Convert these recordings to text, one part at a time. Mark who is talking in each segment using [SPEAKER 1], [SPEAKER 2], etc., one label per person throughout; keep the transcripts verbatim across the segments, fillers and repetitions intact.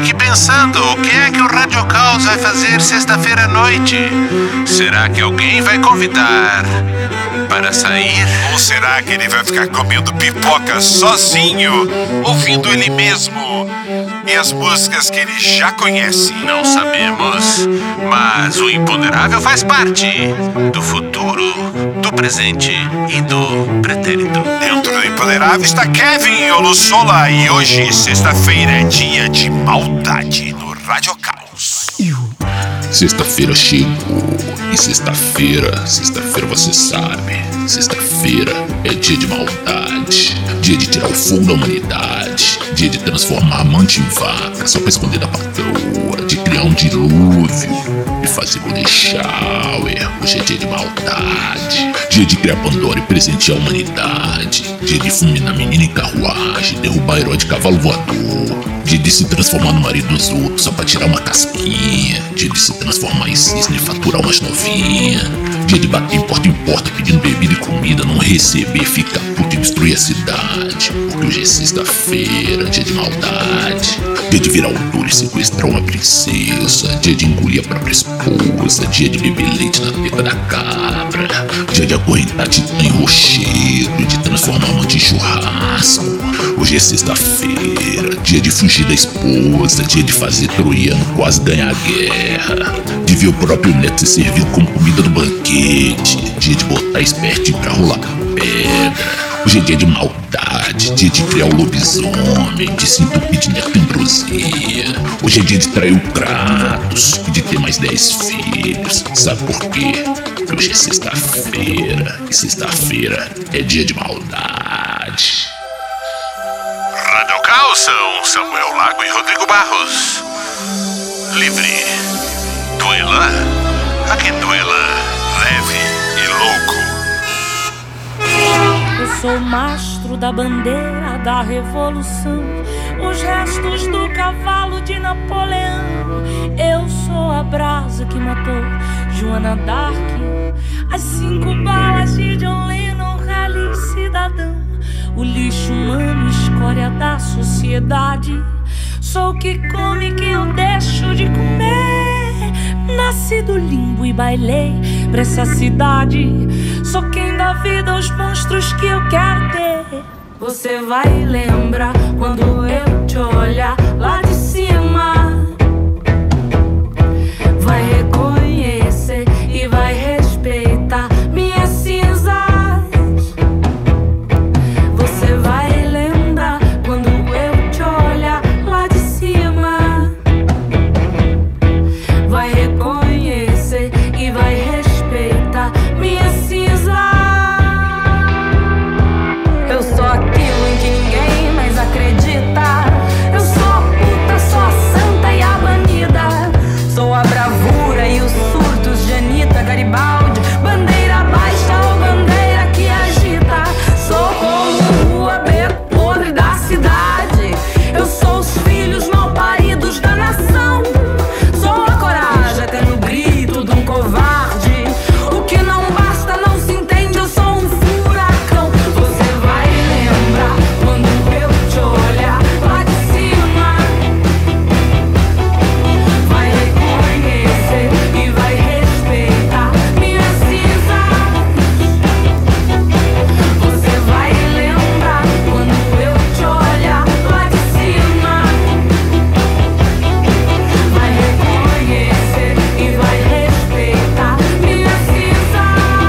[SPEAKER 1] aqui pensando, o que é que o Radio Caos vai fazer sexta-feira à noite? Será que alguém vai convidar para sair?
[SPEAKER 2] Ou será que ele vai ficar comendo pipoca sozinho, ouvindo ele mesmo e as músicas que ele já conhece?
[SPEAKER 1] Não sabemos, mas o imponderável faz parte do futuro, do presente e do pretérito.
[SPEAKER 2] Dentro do imponderável está Kevin Olossola e hoje, sexta-feira, é dia de maldade no Radio Caos.
[SPEAKER 3] Sexta-feira chegou e sexta-feira, sexta-feira você sabe, sexta-feira é dia de maldade, dia de tirar o fogo da humanidade, dia de transformar amante em vaca só pra esconder da patroa, de criar um dilúvio, de fazer golden shower. Hoje é dia de maldade, dia de criar Pandora e presentear a humanidade, dia de fulminar menina em carruagem, derrubar herói de cavalo voador, dia de se transformar no marido dos outros só pra tirar uma casquinha, dia de se transformar em cisne e faturar umas novinhas, dia de bater em porta em porta pedindo bebida e comida, não receber, ficar puto e destruir a cidade, porque hoje é sexta-feira, dia de maldade, dia de virar autor e sequestrar uma princesa, dia de engolir a própria esposa, dia de beber leite na teta da cabra, dia de acorrentar titã em rochedo, de transformar amante em churrasco. Hoje é sexta-feira, dia de fugir da esposa, dia de fazer troiano quase ganhar a guerra, de ver o próprio neto ser servido como comida no banquete, dia de botar espertinho pra rolar com pedra. Hoje é dia de maldade, dia de criar o lobisomem, de se entupir de nectambrosia. Hoje é dia de trair o Kratos e de ter mais dez filhos. Sabe por quê? Porque hoje é sexta-feira e sexta-feira é dia de maldade.
[SPEAKER 1] Radio Caos são Samuel Lago e Rodrigo Barros. Livre. Duela. A quem duela, leve e louco.
[SPEAKER 4] Eu sou o mastro da bandeira da revolução, os restos do cavalo de Napoleão. Eu sou a brasa que matou Joana d'Arc, as cinco balas de John Lennon, rally cidadão, o lixo humano, escória da sociedade. Sou o que come quem eu deixo de comer. Nasci do limbo e bailei pra essa cidade. Sou quem dá vida aos monstros que eu quero ter. Você vai lembrar quando eu te olhar lá de cima. Vai reconhecer e vai respeitar minhas cinzas. Você vai lembrar quando eu te olhar lá de cima. Vai reconhecer e vai respeitar minhas cinzas. Eu sou aquilo em que ninguém mais acredita. Eu sou a puta, sou a santa e a banida. Sou a bravura e os surtos de Anitta Garibaldi. Bandeira baixa ou bandeira que agita. Sou como o aberto podre da cidade. Eu sou os filhos mal paridos da nação. Sou a coragem até no grito de um covarde. O que não basta não se entende, eu sou um furacão. Você vai lembrar quando eu te olhar lá de cima. Vai reconhecer e vai respeitar minha cinza. Você vai lembrar quando eu te olhar lá de cima. Vai reconhecer e vai respeitar minha cinza.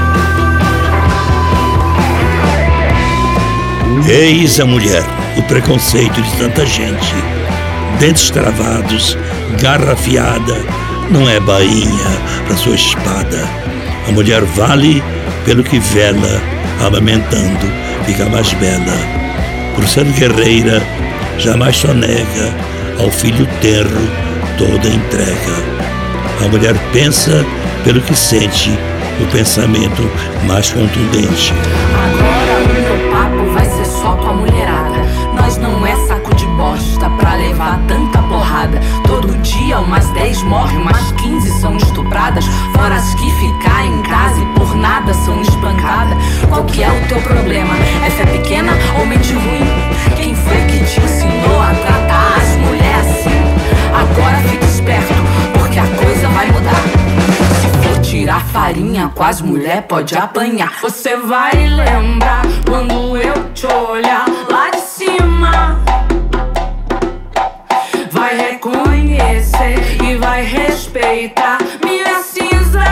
[SPEAKER 5] Eis a mulher, o preconceito de tanta gente. Dentes travados, garra afiada, não é bainha pra sua espada. A mulher vale pelo que vela, amamentando, fica mais bela. Por ser guerreira, jamais sonega, ao filho tenro toda entrega. A mulher pensa pelo que sente, o pensamento mais contundente.
[SPEAKER 4] Agora o meu papo vai ser só com a mulherada. Nós não é saco de bosta pra levar tanta porrada. Todo dia umas dez morrem, umas quinze são estupradas. Fora as que ficam em casa e por nada são espancadas. Qual que é o teu problema? É fé pequena ou mente ruim? Quem foi que te ensinou a tratar as mulheres assim? quase mulher pode apanhar. Você vai lembrar quando eu te olhar lá de cima. Vai reconhecer e vai respeitar minhas cinzas.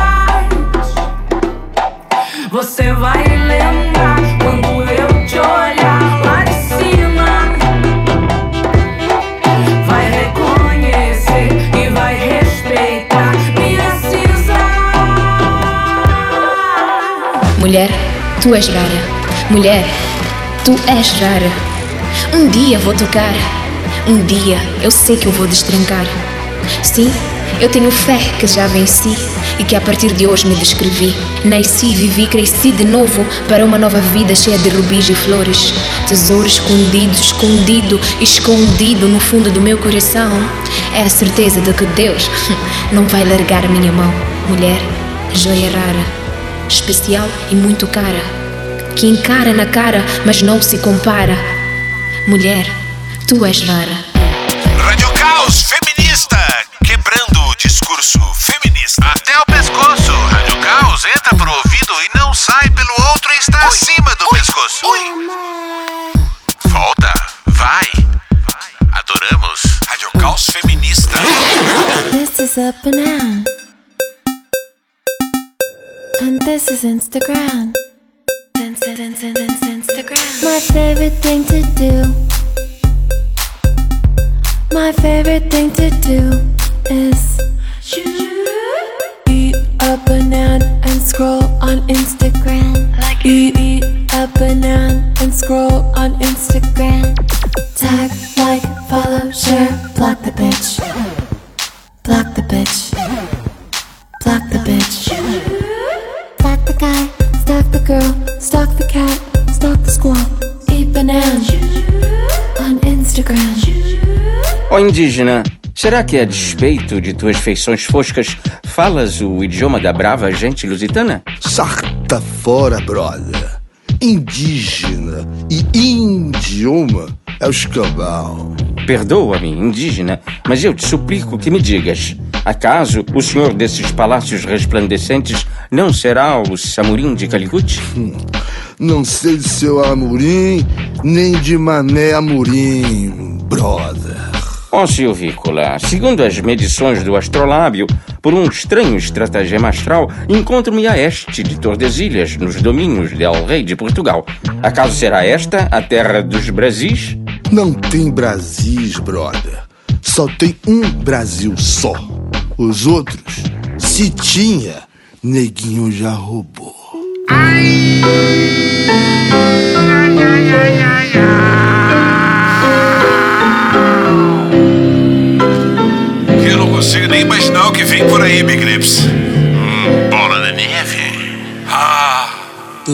[SPEAKER 4] Você vai lembrar quando eu te olhar lá de cima. Vai reconhecer e vai respeitar minha cinza.
[SPEAKER 6] Mulher, tu és rara. Mulher, tu és rara. Um dia vou tocar. Um dia eu sei que eu vou destrancar. Sim, eu tenho fé que já venci e que a partir de hoje me descrevi. Nasci, vivi, cresci de novo para uma nova vida cheia de rubis e flores. Tesouro escondido, escondido, escondido no fundo do meu coração. É a certeza de que Deus não vai largar a minha mão. Mulher, joia rara, especial e muito cara, que encara na cara, mas não se compara. Mulher, tu és rara.
[SPEAKER 2] Rádio Caos Feminista, quebrando o discurso feminista.
[SPEAKER 1] Até o pescoço. Rádio Caos entra pro ouvido e não sai pelo outro e está oi, acima do oi, pescoço.
[SPEAKER 2] Oi.
[SPEAKER 1] Volta, vai. Adoramos.
[SPEAKER 2] Rádio Caos Feminista.
[SPEAKER 7] This is a banana. And this is Instagram. Instagram. My favorite thing to do. My favorite thing to do is eat a banana and scroll on Instagram. Like eat, eat a banana and scroll on Instagram. Tag, like, follow, share, block the bitch. Block the bitch. Block the bitch. Block the guy, stalk the girl, stalk the cat, stalk the squirrel. Eat banana on Instagram.
[SPEAKER 8] Ó indígena, será que a despeito de tuas feições foscas falas o idioma da brava gente lusitana?
[SPEAKER 9] Sarta fora, brother. Indígena e idioma é o escambau.
[SPEAKER 8] Perdoa-me, indígena, mas eu te suplico que me digas: acaso o senhor desses palácios resplandecentes não será o Samurim de Calicut?
[SPEAKER 9] Hum, não sei de seu Amorim, nem de Mané Amorim, brother.
[SPEAKER 8] Ó Silvícola, segundo as medições do astrolábio, por um estranho estratagema astral, encontro-me a este de Tordesilhas, nos domínios del Rei de Portugal. Acaso será esta a terra dos Brasis?
[SPEAKER 9] Não tem Brasis, brother. Só tem um Brasil só. Os outros, se tinha, neguinho já roubou.
[SPEAKER 1] Ai, ai, ai, ai, ai, ai.
[SPEAKER 2] Eu não consigo nem imaginar o que vem por aí, Big Lips.
[SPEAKER 1] Hum, bola de neve.
[SPEAKER 2] Ah.
[SPEAKER 10] Tú,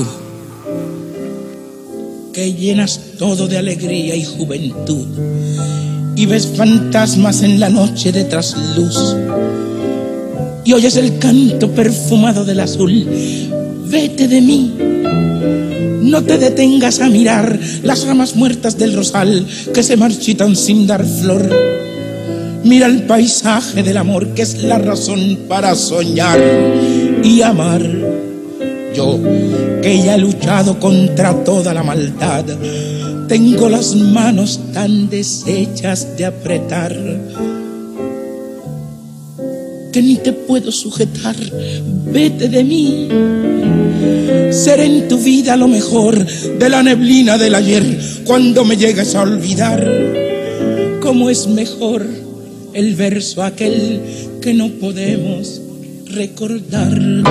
[SPEAKER 10] que llenas todo de alegría y juventud y ves fantasmas en la noche de trasluz y oyes el canto perfumado del azul. Vete de mí, no te detengas a mirar las ramas muertas del rosal que se marchitan sin dar flor. Mira el paisaje del amor, que es la razón para soñar y amar. Yo, que ya he luchado contra toda la maldad, tengo las manos tan deshechas de apretar que ni te puedo sujetar. Vete de mí. Seré en tu vida lo mejor de la neblina del ayer, cuando me llegues a olvidar. Cómo es mejor el verso aquel que no podemos recordar.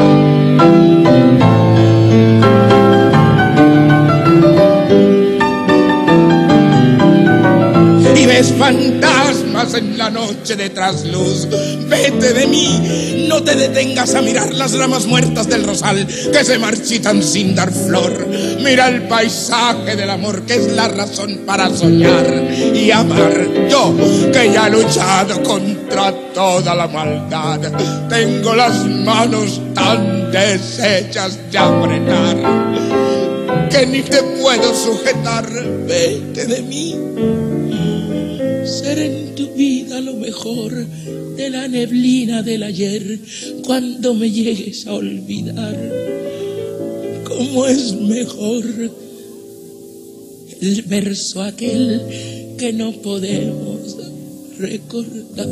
[SPEAKER 10] Y ves fantasmas en la noche de trasluz. Vete de mí, no te detengas a mirar las ramas muertas del rosal que se marchitan sin dar flor. Mira el paisaje del amor, que es la razón para soñar y amar. Yo, que ya he luchado contra toda la maldad, tengo las manos tan deshechas de apretar que ni te puedo sujetar. Vete de mí. Ser en tu vida lo mejor de la neblina del ayer, cuando me llegues a olvidar, cómo es mejor el verso aquel que no podemos recordar.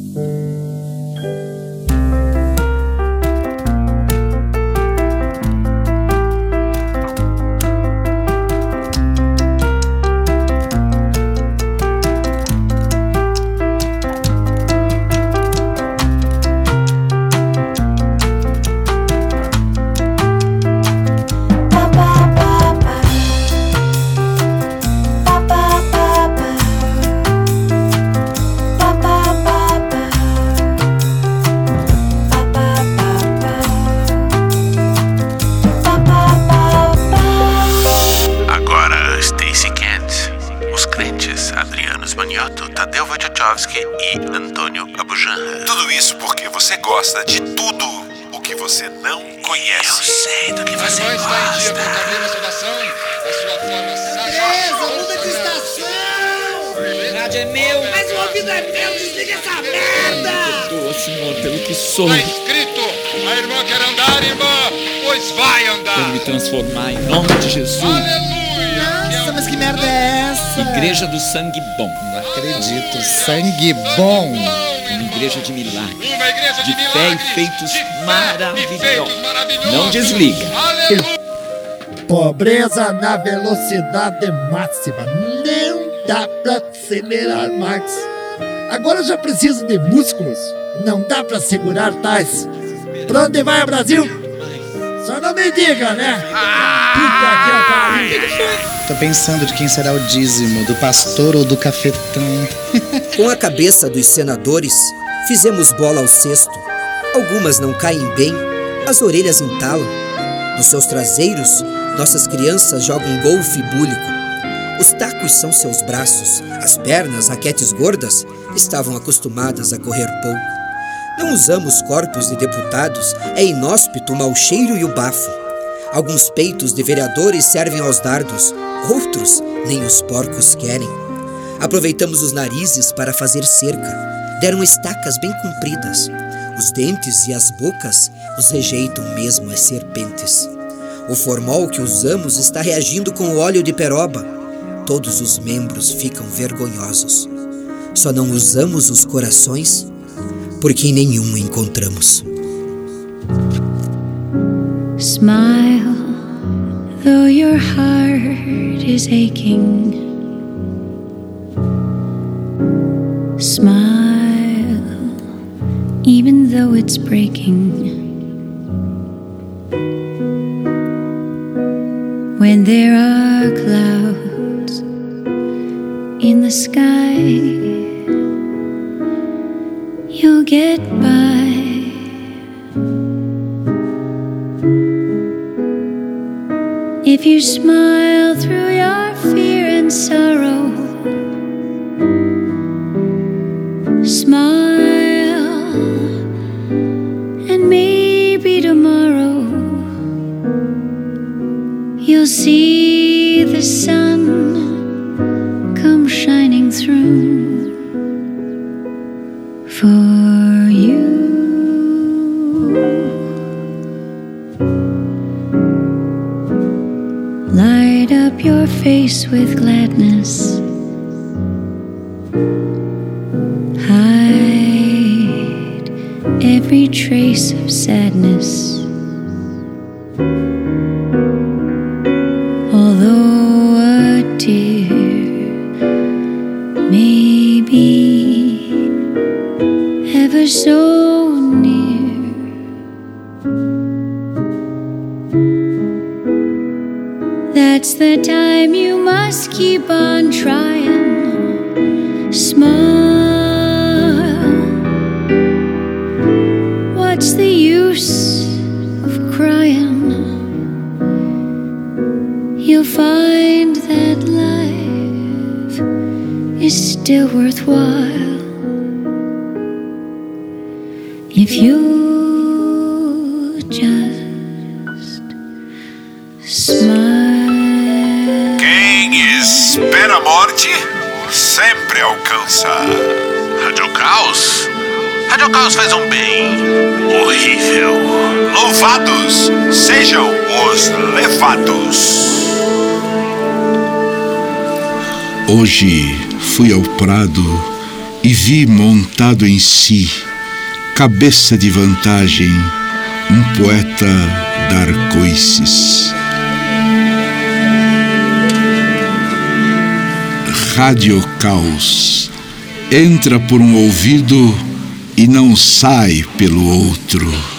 [SPEAKER 1] E Antônio Abujamra.
[SPEAKER 2] Tudo isso porque você gosta de tudo o que você não conhece.
[SPEAKER 1] Eu sei do que você gosta.
[SPEAKER 11] Beleza, muda de estação!
[SPEAKER 12] O rádio é meu!
[SPEAKER 11] Mas o ouvido é meu, desliga essa merda!
[SPEAKER 12] Perdoa, senhor, pelo que sou.
[SPEAKER 13] Está escrito, a irmã quer andar, irmã, pois vai andar.
[SPEAKER 12] Quero me transformar em nome de Jesus.
[SPEAKER 13] Aleluia!
[SPEAKER 11] Nossa, mas que merda é essa?
[SPEAKER 12] Igreja do Sangue Bom.
[SPEAKER 11] Não acredito, sangue bom.
[SPEAKER 12] Uma igreja de milagre.
[SPEAKER 13] Uma igreja de,
[SPEAKER 12] de
[SPEAKER 13] milagre,
[SPEAKER 12] fé e feitos
[SPEAKER 13] de fé
[SPEAKER 12] maravilhosos.
[SPEAKER 13] E feitos maravilhosos.
[SPEAKER 12] Não desliga.
[SPEAKER 13] Aleluia!
[SPEAKER 11] Pobreza na velocidade máxima. Não dá pra acelerar mais. Agora eu já preciso de músculos. Não dá pra segurar tais. Pra onde vai, Brasil? Só não me diga, né? Puta que pariu. Tô pensando de quem será o dízimo, do pastor ou do cafetão.
[SPEAKER 14] Com a cabeça dos senadores, fizemos bola ao cesto. Algumas não caem bem, as orelhas entalam. Nos seus traseiros, nossas crianças jogam golfe búlico. Os tacos são seus braços, as pernas, raquetes gordas, estavam acostumadas a correr pouco. Não usamos corpos de deputados, é inóspito o mau cheiro e o bafo. Alguns peitos de vereadores servem aos dardos, outros nem os porcos querem. Aproveitamos os narizes para fazer cerca, deram estacas bem compridas. Os dentes e as bocas os rejeitam mesmo as serpentes. O formol que usamos está reagindo com o óleo de peroba. Todos os membros ficam vergonhosos. Só não usamos os corações porque em nenhum encontramos.
[SPEAKER 15] Smile, though your heart is aching. Smile, even though it's breaking. When there are clouds in the sky, you'll get by. If you smile through your fear and sorrow, smile, and maybe tomorrow you'll see the sun come shining through for you. Light up your face with gladness. Hide every trace of sadness. Although a tear may be ever so near, that's the time you must keep on trying. Smile. What's the use of crying? You'll find that life is still worthwhile if you just smile.
[SPEAKER 2] Quem espera a morte sempre alcança.
[SPEAKER 1] Rádio Caos, Rádio Caos faz um bem horrível.
[SPEAKER 2] Louvados sejam os levados.
[SPEAKER 16] Hoje fui ao prado e vi montado em si, cabeça de vantagem, um poeta da arco-íris. Rádio Caos entra por um ouvido e não sai pelo outro.